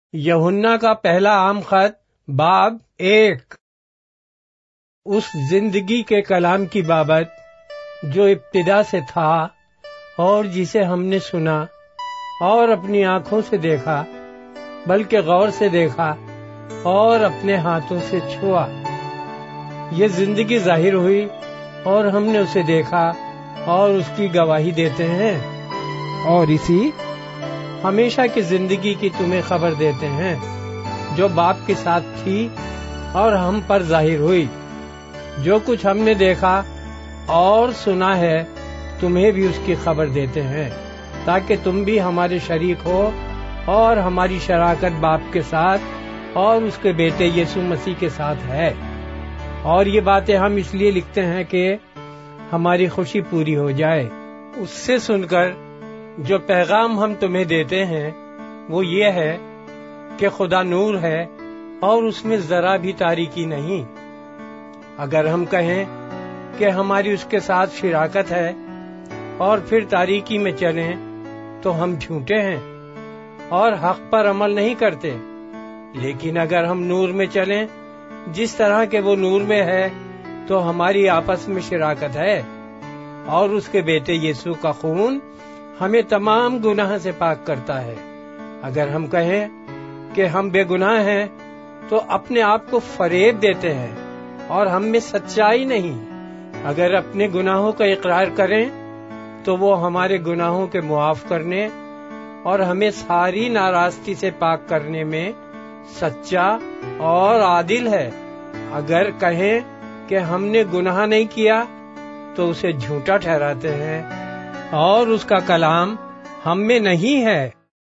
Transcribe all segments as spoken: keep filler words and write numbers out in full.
یوحنا کا پہلا عام خط باب ایک۔ اس زندگی کے کلام کی بابت جو ابتدا سے تھا اور جسے ہم نے سنا اور اپنی آنکھوں سے دیکھا، بلکہ غور سے دیکھا اور اپنے ہاتھوں سے چھوا۔ یہ زندگی ظاہر ہوئی اور ہم نے اسے دیکھا اور اس کی گواہی دیتے ہیں، اور اسی ہمیشہ کی زندگی کی تمہیں خبر دیتے ہیں جو باپ کے ساتھ تھی اور ہم پر ظاہر ہوئی۔ جو کچھ ہم نے دیکھا اور سنا ہے تمہیں بھی اس کی خبر دیتے ہیں، تاکہ تم بھی ہمارے شریک ہو، اور ہماری شراکت باپ کے ساتھ اور اس کے بیٹے یسوع مسیح کے ساتھ ہے۔ اور یہ باتیں ہم اس لیے لکھتے ہیں کہ ہماری خوشی پوری ہو جائے۔ اس سے سن کر جو پیغام ہم تمہیں دیتے ہیں وہ یہ ہے کہ خدا نور ہے اور اس میں ذرا بھی تاریکی نہیں۔ اگر ہم کہیں کہ ہماری اس کے ساتھ شراکت ہے اور پھر تاریکی میں چلیں تو ہم جھوٹے ہیں اور حق پر عمل نہیں کرتے۔ لیکن اگر ہم نور میں چلیں جس طرح کہ وہ نور میں ہے تو ہماری آپس میں شراکت ہے، اور اس کے بیٹے یسوع کا خون ہمیں تمام گناہ سے پاک کرتا ہے۔ اگر ہم کہیں کہ ہم بے گناہ ہیں تو اپنے آپ کو فریب دیتے ہیں اور ہم میں سچائی نہیں۔ اگر اپنے گناہوں کا اقرار کریں تو وہ ہمارے گناہوں کے معاف کرنے اور ہمیں ساری ناراستی سے پاک کرنے میں سچا اور عادل ہے۔ اگر کہیں کہ ہم نے گناہ نہیں کیا تو اسے جھوٹا ٹھہراتے ہیں اور اس کا کلام ہم میں نہیں ہے۔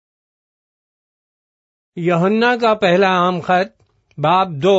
یوحنا کا پہلا عام خط باب دو۔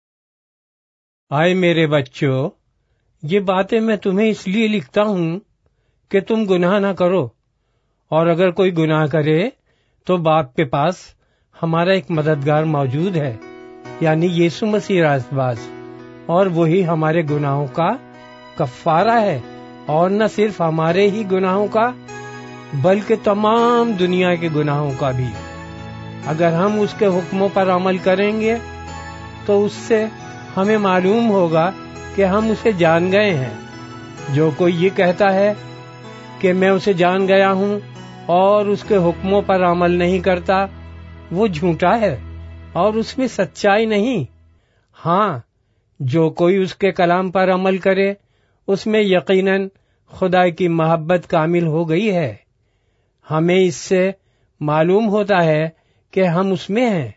آئے میرے بچوں، یہ باتیں میں تمہیں اس لیے لکھتا ہوں کہ تم گناہ نہ کرو، اور اگر کوئی گناہ کرے تو باپ کے پاس ہمارا ایک مددگار موجود ہے، یعنی یسوع مسیح راست باز، اور وہی ہمارے گناہوں کا کفارہ ہے، اور نہ صرف ہمارے ہی گناہوں کا بلکہ تمام دنیا کے گناہوں کا بھی۔ اگر ہم اس کے حکموں پر عمل کریں گے تو اس سے ہمیں معلوم ہوگا کہ ہم اسے جان گئے ہیں۔ جو کوئی یہ کہتا ہے کہ میں اسے جان گیا ہوں اور اس کے حکموں پر عمل نہیں کرتا، وہ جھوٹا ہے اور اس میں سچائی نہیں۔ ہاں، جو کوئی اس کے کلام پر عمل کرے اس میں یقیناً خدا کی محبت کامل ہو گئی ہے۔ ہمیں اس سے معلوم ہوتا ہے کہ ہم اس میں ہیں۔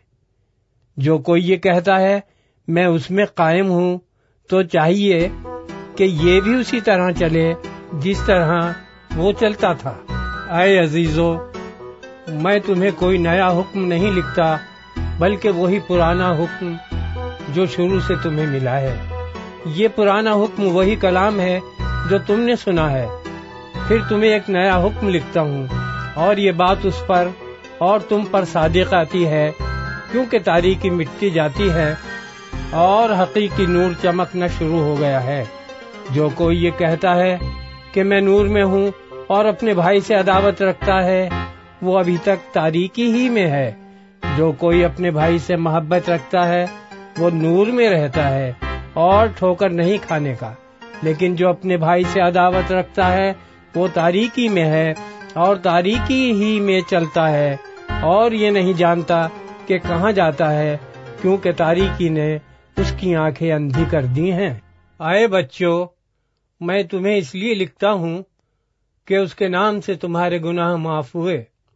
جو کوئی یہ کہتا ہے میں اس میں قائم ہوں تو چاہیے کہ یہ بھی اسی طرح چلے جس طرح وہ چلتا تھا۔ اے عزیزو، میں تمہیں کوئی نیا حکم نہیں لکھتا بلکہ وہی پرانا حکم جو شروع سے تمہیں ملا ہے۔ یہ پرانا حکم وہی کلام ہے جو تم نے سنا ہے۔ پھر تمہیں ایک نیا حکم لکھتا ہوں، اور یہ بات اس پر اور تم پر صادق آتی ہے، کیونکہ تاریکی مٹتی جاتی ہے اور حقیقی نور چمکنا شروع ہو گیا ہے۔ جو کوئی یہ کہتا ہے کہ میں نور میں ہوں اور اپنے بھائی سے عداوت رکھتا ہے، وہ ابھی تک تاریکی ہی میں ہے۔ جو کوئی اپنے بھائی سے محبت رکھتا ہے وہ نور میں رہتا ہے اور ٹھوکر نہیں کھانے کا، لیکن جو اپنے بھائی سے عداوت رکھتا ہے وہ تاریکی میں ہے اور تاریکی ہی میں چلتا ہے، اور یہ نہیں جانتا کہ کہاں جاتا ہے، کیونکہ تاریکی نے اس کی آنکھیں اندھی کر دی ہیں۔ اے بچوں، میں تمہیں اس لیے لکھتا ہوں کہ اس کے نام سے تمہارے گناہ معاف ہوئے۔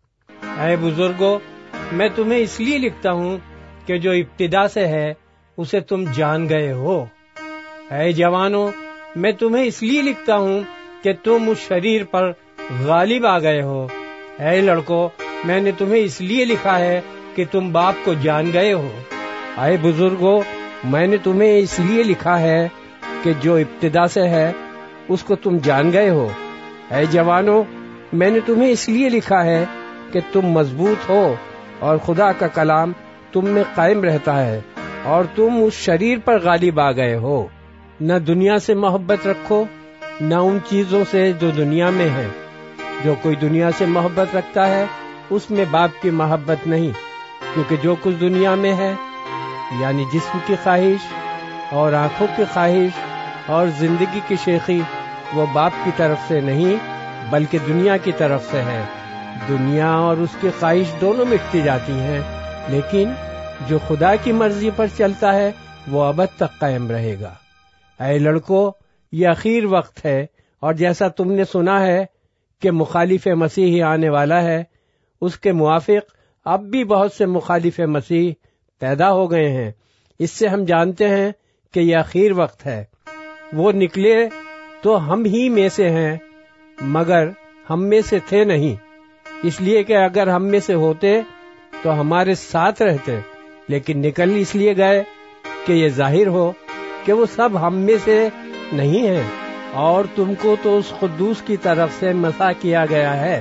اے بزرگوں، میں تمہیں اس لیے لکھتا ہوں کہ جو ابتدا سے ہے اسے تم جان گئے ہو۔ اے جوانوں، میں تمہیں اس لیے لکھتا ہوں کہ تم اس شریر پر غالب آ گئے ہو۔ اے لڑکوں، میں نے تمہیں اس لیے لکھا ہے کہ تم باپ کو جان گئے ہو۔ اے بزرگوں، میں نے تمہیں اس لیے لکھا ہے کہ جو ابتدا سے ہے اس کو تم جان گئے ہو۔ اے جوانوں، میں نے تمہیں اس لیے لکھا ہے کہ تم مضبوط ہو اور خدا کا کلام تم میں قائم رہتا ہے، اور تم اس شریر پر غالب آ گئے ہو۔ نہ دنیا سے محبت رکھو، نہ ان چیزوں سے جو دنیا میں ہیں۔ جو کوئی دنیا سے محبت رکھتا ہے اس میں باپ کی محبت نہیں، کیونکہ جو کچھ دنیا میں ہے، یعنی جسم کی خواہش اور آنکھوں کی خواہش اور زندگی کی شیخی، وہ باپ کی طرف سے نہیں بلکہ دنیا کی طرف سے ہے۔ دنیا اور اس کی خواہش دونوں مٹتی جاتی ہیں، لیکن جو خدا کی مرضی پر چلتا ہے وہ ابد تک قائم رہے گا۔ اے لڑکو، یہ اخیر وقت ہے، اور جیسا تم نے سنا ہے کہ مخالف مسیحی آنے والا ہے، اس کے موافق اب بھی بہت سے مخالف مسیح پیدا ہو گئے ہیں۔ اس سے ہم جانتے ہیں کہ یہ اخیر وقت ہے۔ وہ نکلے تو ہم ہی میں سے ہیں، مگر ہم میں سے تھے نہیں، اس لیے کہ اگر ہم میں سے ہوتے تو ہمارے ساتھ رہتے، لیکن نکل اس لیے گئے کہ یہ ظاہر ہو کہ وہ سب ہم میں سے نہیں ہیں۔ اور تم کو تو اس قدوس کی طرف سے مسح کیا گیا ہے،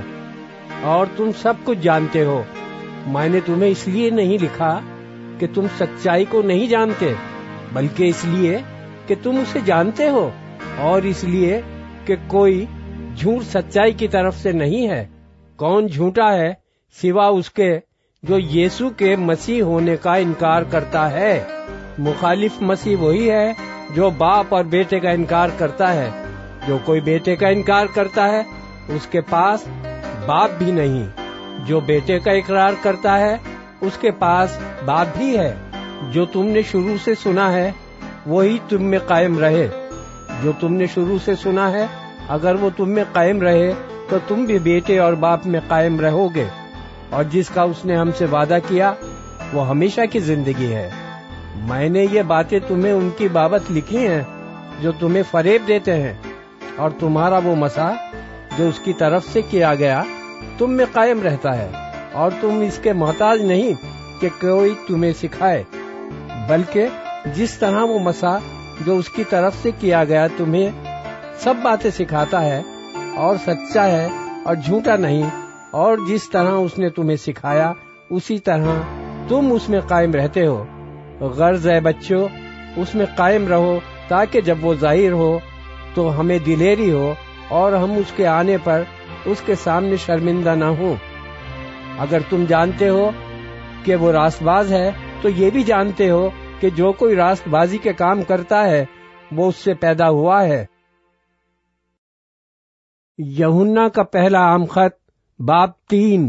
اور تم سب کچھ جانتے ہو۔ میں نے تمہیں اس لیے نہیں لکھا کہ تم سچائی کو نہیں جانتے، بلکہ اس لیے کہ تم اسے جانتے ہو، اور اس لیے کہ کوئی جھوٹ سچائی کی طرف سے نہیں ہے۔ کون جھوٹا ہے سوا اس کے جو یسوع کے مسیح ہونے کا انکار کرتا ہے؟ مخالف مسیح وہی ہے جو باپ اور بیٹے کا انکار کرتا ہے۔ جو کوئی بیٹے کا انکار کرتا ہے اس کے پاس باپ بھی نہیں، جو بیٹے کا اقرار کرتا ہے اس کے پاس باپ بھی ہے۔ جو تم نے شروع سے سنا ہے وہی تم میں قائم رہے۔ جو تم نے شروع سے سنا ہے اگر وہ تم میں قائم رہے تو تم بھی بیٹے اور باپ میں قائم رہو گے۔ اور جس کا اس نے ہم سے وعدہ کیا وہ ہمیشہ کی زندگی ہے۔ میں نے یہ باتیں تمہیں ان کی بابت لکھی ہیں جو تمہیں فریب دیتے ہیں، اور تمہارا وہ مسح جو اس کی طرف سے کیا گیا تم میں قائم رہتا ہے، اور تم اس کے محتاج نہیں کہ کوئی تمہیں سکھائے، بلکہ جس طرح وہ مسح جو اس کی طرف سے کیا گیا تمہیں سب باتیں سکھاتا ہے اور سچا ہے اور جھوٹا نہیں، اور جس طرح اس نے تمہیں سکھایا اسی طرح تم اس میں قائم رہتے ہو۔ غرض ہے بچوں، اس میں قائم رہو تاکہ جب وہ ظاہر ہو تو ہمیں دلیری ہو اور ہم اس کے آنے پر اس کے سامنے شرمندہ نہ ہوں۔ اگر تم جانتے ہو کہ وہ راست باز ہے تو یہ بھی جانتے ہو کہ جو کوئی راست بازی کے کام کرتا ہے وہ اس سے پیدا ہوا ہے۔ یوحنا کا پہلا عام خط باب تین۔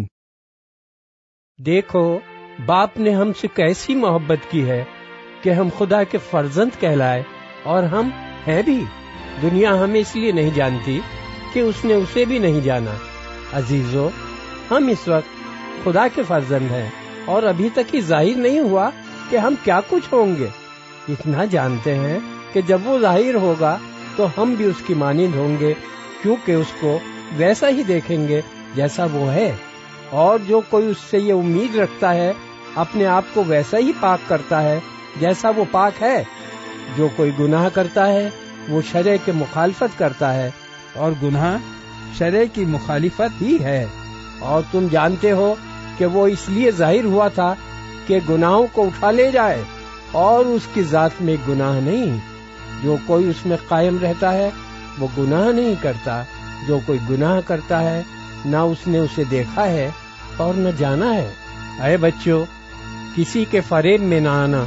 دیکھو، باپ نے ہم سے کیسی محبت کی ہے کہ ہم خدا کے فرزند کہلائے، اور ہم ہیں بھی۔ دنیا ہمیں اس لیے نہیں جانتی کہ اس نے اسے بھی نہیں جانا۔ عزیزو، ہم اس وقت خدا کے فرزند ہیں، اور ابھی تک ہی ظاہر نہیں ہوا کہ ہم کیا کچھ ہوں گے۔ اتنا جانتے ہیں کہ جب وہ ظاہر ہوگا تو ہم بھی اس کی مانند ہوں گے، کیونکہ اس کو ویسا ہی دیکھیں گے جیسا وہ ہے۔ اور جو کوئی اس سے یہ امید رکھتا ہے اپنے آپ کو ویسا ہی پاک کرتا ہے جیسا وہ پاک ہے۔ جو کوئی گناہ کرتا ہے وہ شرع کے مخالفت کرتا ہے، اور گناہ شرع کی مخالفت ہی ہے۔ اور تم جانتے ہو کہ وہ اس لیے ظاہر ہوا تھا کہ گناہوں کو اٹھا لے جائے، اور اس کی ذات میں گناہ نہیں۔ جو کوئی اس میں قائم رہتا ہے وہ گناہ نہیں کرتا۔ جو کوئی گناہ کرتا ہے نہ اس نے اسے دیکھا ہے اور نہ جانا ہے۔ اے بچوں، کسی کے فریب میں نہ آنا۔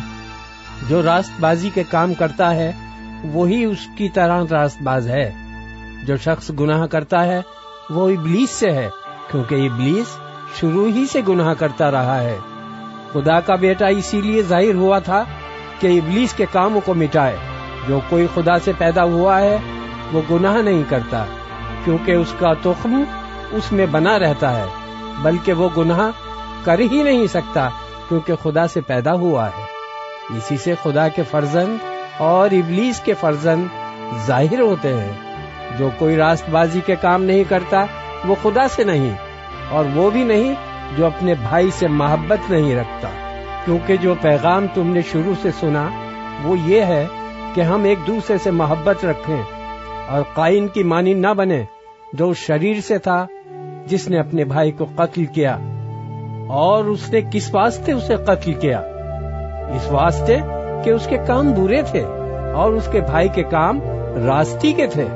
جو راست بازی کے کام کرتا ہے وہی اس کی طرح راست باز ہے۔ جو شخص گناہ کرتا ہے وہ ابلیس سے ہے، کیونکہ ابلیس شروع ہی سے گناہ کرتا رہا ہے۔ خدا کا بیٹا اسی لیے ظاہر ہوا تھا کہ ابلیس کے کاموں کو مٹائے۔ جو کوئی خدا سے پیدا ہوا ہے وہ گناہ نہیں کرتا، کیونکہ اس کا تخم اس میں بنا رہتا ہے، بلکہ وہ گناہ کر ہی نہیں سکتا کیونکہ خدا سے پیدا ہوا ہے۔ اسی سے خدا کے فرزند اور ابلیس کے فرزند ظاہر ہوتے ہیں۔ جو کوئی راست بازی کے کام نہیں کرتا وہ خدا سے نہیں، اور وہ بھی نہیں جو اپنے بھائی سے محبت نہیں رکھتا۔ کیونکہ جو پیغام تم نے شروع سے سنا وہ یہ ہے کہ ہم ایک دوسرے سے محبت رکھیں، اور قائن کی مانند نہ بنے جو شریر سے تھا، جس نے اپنے بھائی کو قتل کیا۔ اور اس نے کس واسطے اسے قتل کیا؟ اس واسطے کہ اس کے کام برے تھے اور اس کے بھائی کے کام راستی کے تھے۔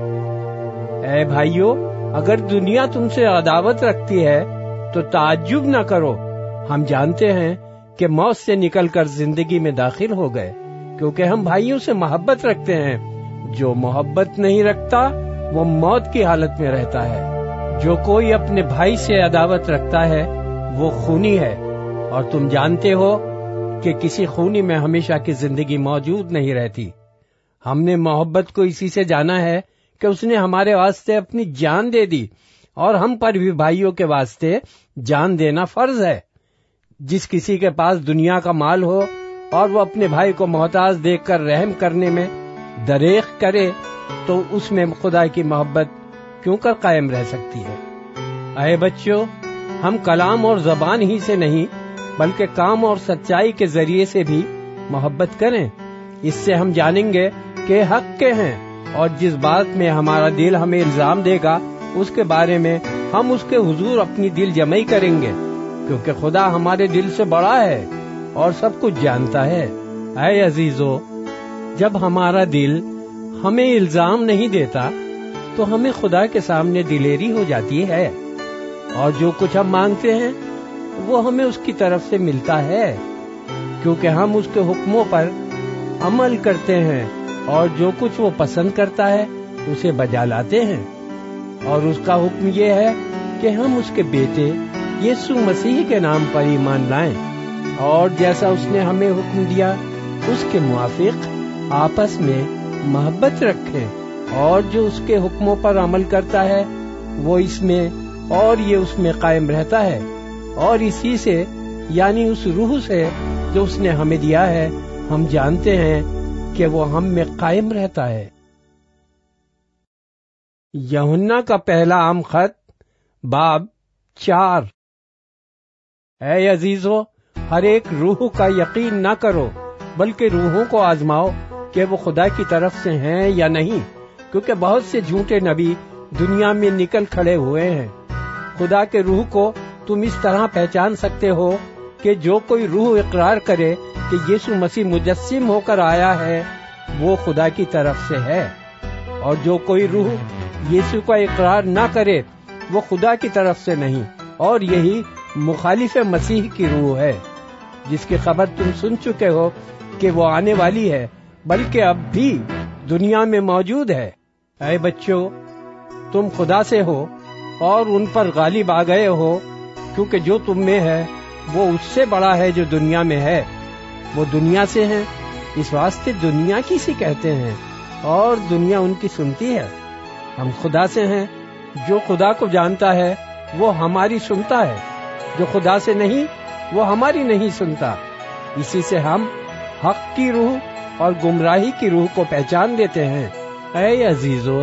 اے بھائیو، اگر دنیا تم سے عداوت رکھتی ہے تو تعجب نہ کرو۔ ہم جانتے ہیں کہ موت سے نکل کر زندگی میں داخل ہو گئے، کیونکہ ہم بھائیوں سے محبت رکھتے ہیں۔ جو محبت نہیں رکھتا وہ موت کی حالت میں رہتا ہے۔ جو کوئی اپنے بھائی سے عداوت رکھتا ہے وہ خونی ہے، اور تم جانتے ہو کہ کسی خونی میں ہمیشہ کی زندگی موجود نہیں رہتی۔ ہم نے محبت کو اسی سے جانا ہے کہ اس نے ہمارے واسطے اپنی جان دے دی، اور ہم پر بھی بھائیوں کے واسطے جان دینا فرض ہے۔ جس کسی کے پاس دنیا کا مال ہو اور وہ اپنے بھائی کو محتاج دیکھ کر رحم کرنے میں دریغ کرے تو اس میں خدا کی محبت کیوں کر قائم رہ سکتی ہے؟ اے بچوں، ہم کلام اور زبان ہی سے نہیں بلکہ کام اور سچائی کے ذریعے سے بھی محبت کریں۔ اس سے ہم جانیں گے کہ حق کے ہیں، اور جس بات میں ہمارا دل ہمیں الزام دے گا اس کے بارے میں ہم اس کے حضور اپنی دل جمعی کریں گے، کیونکہ خدا ہمارے دل سے بڑا ہے اور سب کچھ جانتا ہے۔ اے عزیزو، جب ہمارا دل ہمیں الزام نہیں دیتا تو ہمیں خدا کے سامنے دلیری ہو جاتی ہے، اور جو کچھ ہم مانگتے ہیں وہ ہمیں اس کی طرف سے ملتا ہے، کیونکہ ہم اس کے حکموں پر عمل کرتے ہیں، اور جو کچھ وہ پسند کرتا ہے اسے بجا لاتے ہیں۔ اور اس کا حکم یہ ہے کہ ہم اس کے بیٹے یسوع مسیح کے نام پر ایمان لائیں، اور جیسا اس نے ہمیں حکم دیا اس کے موافق آپس میں محبت رکھیں، اور جو اس کے حکموں پر عمل کرتا ہے وہ اس میں اور یہ اس میں قائم رہتا ہے، اور اسی سے یعنی اس روح سے جو اس نے ہمیں دیا ہے ہم جانتے ہیں کہ وہ ہم میں قائم رہتا ہے۔ یوحنا کا پہلا عام خط باب چار۔ اے عزیزو، ہر ایک روح کا یقین نہ کرو بلکہ روحوں کو آزماؤ کہ وہ خدا کی طرف سے ہیں یا نہیں، کیونکہ بہت سے جھوٹے نبی دنیا میں نکل کھڑے ہوئے ہیں۔ خدا کے روح کو تم اس طرح پہچان سکتے ہو کہ جو کوئی روح اقرار کرے کہ یسوع مسیح مجسم ہو کر آیا ہے وہ خدا کی طرف سے ہے، اور جو کوئی روح یسوع کا اقرار نہ کرے وہ خدا کی طرف سے نہیں، اور یہی مخالف مسیح کی روح ہے، جس کی خبر تم سن چکے ہو کہ وہ آنے والی ہے بلکہ اب بھی دنیا میں موجود ہے۔ اے بچوں، تم خدا سے ہو اور ان پر غالب آ گئے ہو، کیونکہ جو تم میں ہے وہ اس سے بڑا ہے جو دنیا میں ہے۔ وہ دنیا سے ہیں، اس واسطے دنیا کی سی کہتے ہیں، اور دنیا ان کی سنتی ہے۔ ہم خدا سے ہیں، جو خدا کو جانتا ہے وہ ہماری سنتا ہے، جو خدا سے نہیں وہ ہماری نہیں سنتا۔ اسی سے ہم حق کی روح اور گمراہی کی روح کو پہچان لیتے ہیں۔ اے عزیزو،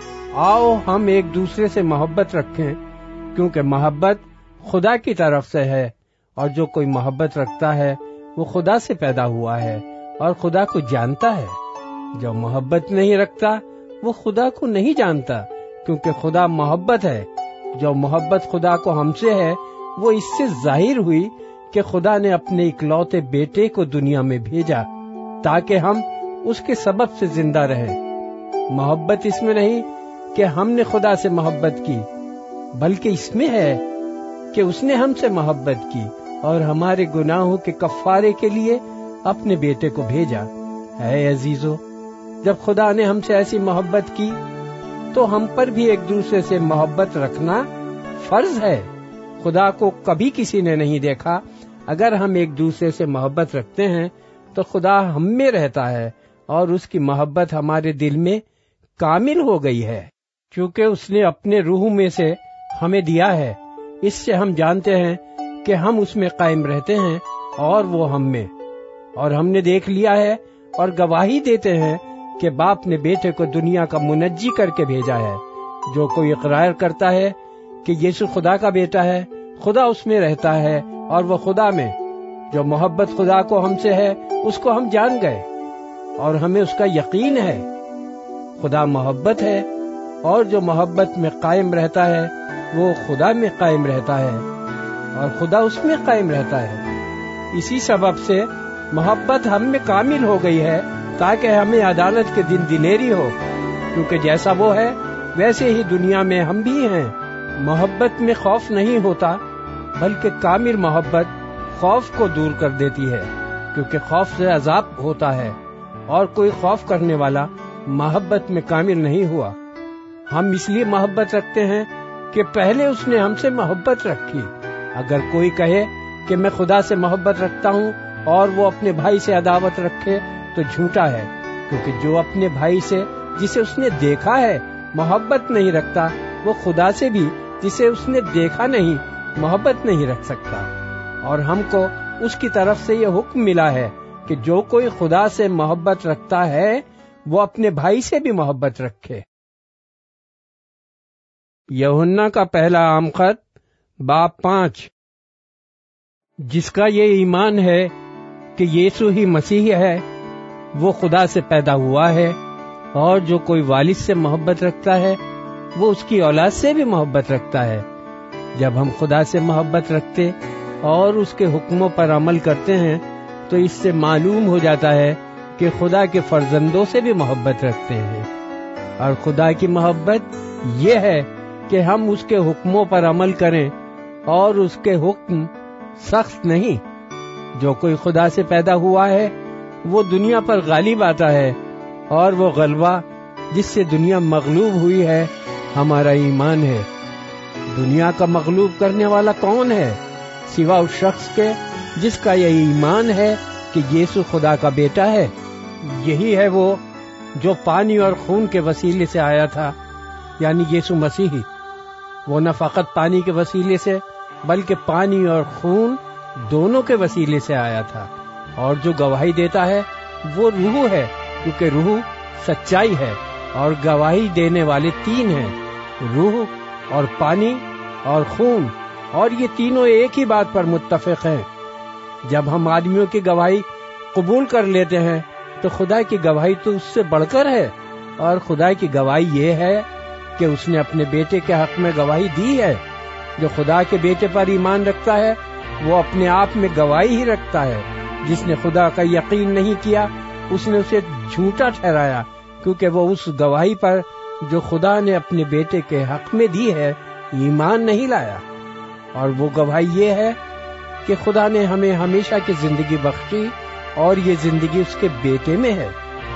آؤ ہم ایک دوسرے سے محبت رکھیں، کیونکہ محبت خدا کی طرف سے ہے، اور جو کوئی محبت رکھتا ہے وہ خدا سے پیدا ہوا ہے اور خدا کو جانتا ہے۔ جو محبت نہیں رکھتا وہ خدا کو نہیں جانتا، کیونکہ خدا محبت ہے۔ جو محبت خدا کو ہم سے ہے وہ اس سے ظاہر ہوئی کہ خدا نے اپنے اکلوتے بیٹے کو دنیا میں بھیجا تاکہ ہم اس کے سبب سے زندہ رہیں۔ محبت اس میں نہیں کہ ہم نے خدا سے محبت کی، بلکہ اس میں ہے کہ اس نے ہم سے محبت کی اور ہمارے گناہوں کے کفارے کے لیے اپنے بیٹے کو بھیجا۔ اے عزیزو، جب خدا نے ہم سے ایسی محبت کی تو ہم پر بھی ایک دوسرے سے محبت رکھنا فرض ہے۔ خدا کو کبھی کسی نے نہیں دیکھا۔ اگر ہم ایک دوسرے سے محبت رکھتے ہیں تو خدا ہم میں رہتا ہے اور اس کی محبت ہمارے دل میں کامل ہو گئی ہے، چونکہ اس نے اپنے روح میں سے ہمیں دیا ہے۔ اس سے ہم جانتے ہیں کہ ہم اس میں قائم رہتے ہیں اور وہ ہم میں، اور ہم نے دیکھ لیا ہے اور گواہی دیتے ہیں کہ باپ نے بیٹے کو دنیا کا منجی کر کے بھیجا ہے۔ جو کوئی اقرار کرتا ہے کہ یسوع خدا کا بیٹا ہے، خدا اس میں رہتا ہے اور وہ خدا میں۔ جو محبت خدا کو ہم سے ہے اس کو ہم جان گئے اور ہمیں اس کا یقین ہے۔ خدا محبت ہے، اور جو محبت میں قائم رہتا ہے وہ خدا میں قائم رہتا ہے اور خدا اس میں قائم رہتا ہے۔ اسی سبب سے محبت ہم میں کامل ہو گئی ہے تاکہ ہمیں عدالت کے دن دلیری ہو، کیونکہ جیسا وہ ہے ویسے ہی دنیا میں ہم بھی ہیں۔ محبت میں خوف نہیں ہوتا، بلکہ کامل محبت خوف کو دور کر دیتی ہے، کیونکہ خوف سے عذاب ہوتا ہے، اور کوئی خوف کرنے والا محبت میں کامل نہیں ہوا۔ ہم اس لیے محبت رکھتے ہیں کہ پہلے اس نے ہم سے محبت رکھی۔ اگر کوئی کہے کہ میں خدا سے محبت رکھتا ہوں اور وہ اپنے بھائی سے عداوت رکھے تو جھوٹا ہے، کیونکہ جو اپنے بھائی سے جسے اس نے دیکھا ہے محبت نہیں رکھتا، وہ خدا سے بھی جسے اس نے دیکھا نہیں محبت نہیں رکھ سکتا۔ اور ہم کو اس کی طرف سے یہ حکم ملا ہے کہ جو کوئی خدا سے محبت رکھتا ہے وہ اپنے بھائی سے بھی محبت رکھے۔ یوحنا کا پہلا عام خط باب پانچ۔ جس کا یہ ایمان ہے کہ یسوع ہی مسیح ہے، وہ خدا سے پیدا ہوا ہے، اور جو کوئی والد سے محبت رکھتا ہے وہ اس کی اولاد سے بھی محبت رکھتا ہے۔ جب ہم خدا سے محبت رکھتے اور اس کے حکموں پر عمل کرتے ہیں تو اس سے معلوم ہو جاتا ہے کہ خدا کے فرزندوں سے بھی محبت رکھتے ہیں، اور خدا کی محبت یہ ہے کہ ہم اس کے حکموں پر عمل کریں، اور اس کے حکم سخت نہیں۔ جو کوئی خدا سے پیدا ہوا ہے وہ دنیا پر غالب آتا ہے، اور وہ غلبہ جس سے دنیا مغلوب ہوئی ہے ہمارا ایمان ہے۔ دنیا کا مغلوب کرنے والا کون ہے سوا اس شخص کے جس کا یہ ایمان ہے کہ یسوع خدا کا بیٹا ہے۔ یہی ہے وہ جو پانی اور خون کے وسیلے سے آیا تھا، یعنی یسوع مسیح۔ وہ نہ فقط پانی کے وسیلے سے بلکہ پانی اور خون دونوں کے وسیلے سے آیا تھا۔ اور جو گواہی دیتا ہے وہ روح ہے، کیونکہ روح سچائی ہے، اور گواہی دینے والے تین ہیں، روح اور پانی اور خون، اور یہ تینوں ایک ہی بات پر متفق ہیں۔ جب ہم آدمیوں کی گواہی قبول کر لیتے ہیں تو خدا کی گواہی تو اس سے بڑھ کر ہے، اور خدا کی گواہی یہ ہے کہ اس نے اپنے بیٹے کے حق میں گواہی دی ہے۔ جو خدا کے بیٹے پر ایمان رکھتا ہے وہ اپنے آپ میں گواہی ہی رکھتا ہے۔ جس نے خدا کا یقین نہیں کیا اس نے اسے جھوٹا ٹھہرایا، کیونکہ وہ اس گواہی پر جو خدا نے اپنے بیٹے کے حق میں دی ہے ایمان نہیں لایا۔ اور وہ گواہی یہ ہے کہ خدا نے ہمیں ہمیشہ کی زندگی بخشی، اور یہ زندگی اس کے بیٹے میں ہے۔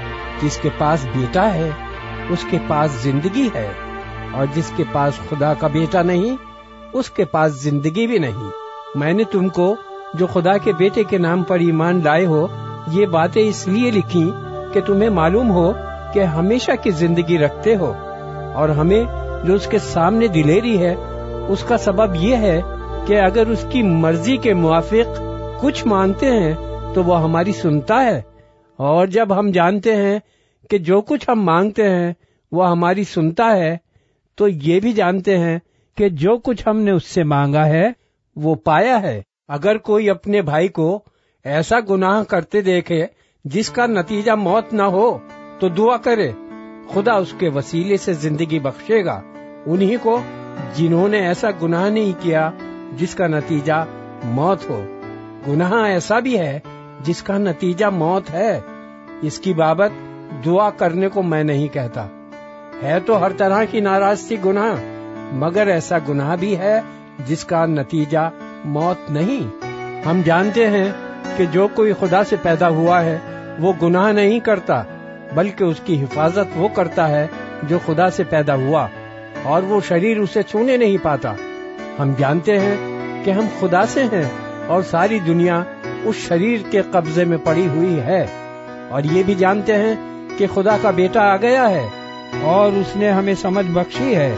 جس کے پاس بیٹا ہے اس کے پاس زندگی ہے، اور جس کے پاس خدا کا بیٹا نہیں اس کے پاس زندگی بھی نہیں۔ میں نے تم کو جو خدا کے بیٹے کے نام پر ایمان لائے ہو یہ باتیں اس لیے لکھی کہ تمہیں معلوم ہو کہ ہمیشہ کی زندگی رکھتے ہو، اور ہمیں جو اس کے سامنے دلیری ہے اس کا سبب یہ ہے کہ اگر اس کی مرضی کے موافق کچھ مانگتے ہیں تو وہ ہماری سنتا ہے، اور جب ہم جانتے ہیں کہ جو کچھ ہم مانگتے ہیں وہ ہماری سنتا ہے تو یہ بھی جانتے ہیں کہ جو کچھ ہم نے اس سے مانگا ہے وہ پایا ہے۔ اگر کوئی اپنے بھائی کو ایسا گناہ کرتے دیکھے جس کا نتیجہ موت نہ ہو تو دعا کرے، خدا اس کے وسیلے سے زندگی بخشے گا، انہی کو جنہوں نے ایسا گناہ نہیں کیا جس کا نتیجہ موت ہو۔ گناہ ایسا بھی ہے جس کا نتیجہ موت ہے، اس کی بابت دعا کرنے کو میں نہیں کہتا۔ ہے تو ہر طرح کی ناراضگی گناہ، مگر ایسا گناہ بھی ہے جس کا نتیجہ موت نہیں۔ ہم جانتے ہیں کہ جو کوئی خدا سے پیدا ہوا ہے وہ گناہ نہیں کرتا، بلکہ اس کی حفاظت وہ کرتا ہے جو خدا سے پیدا ہوا، اور وہ شریر اسے چھونے نہیں پاتا۔ ہم جانتے ہیں کہ ہم خدا سے ہیں، اور ساری دنیا اس شریر کے قبضے میں پڑی ہوئی ہے، اور یہ بھی جانتے ہیں کہ خدا کا بیٹا آ گیا ہے اور اس نے ہمیں سمجھ بخشی ہے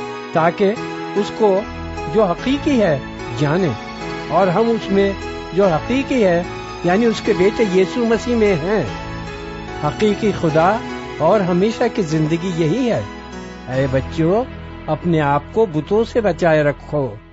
تاکہ اس کو جو حقیقی ہے جانے، اور ہم اس میں جو حقیقی ہے یعنی اس کے بیٹے یسوع مسیح میں ہیں۔ حقیقی خدا اور ہمیشہ کی زندگی یہی ہے۔ اے بچوں، اپنے آپ کو بتوں سے بچائے رکھو۔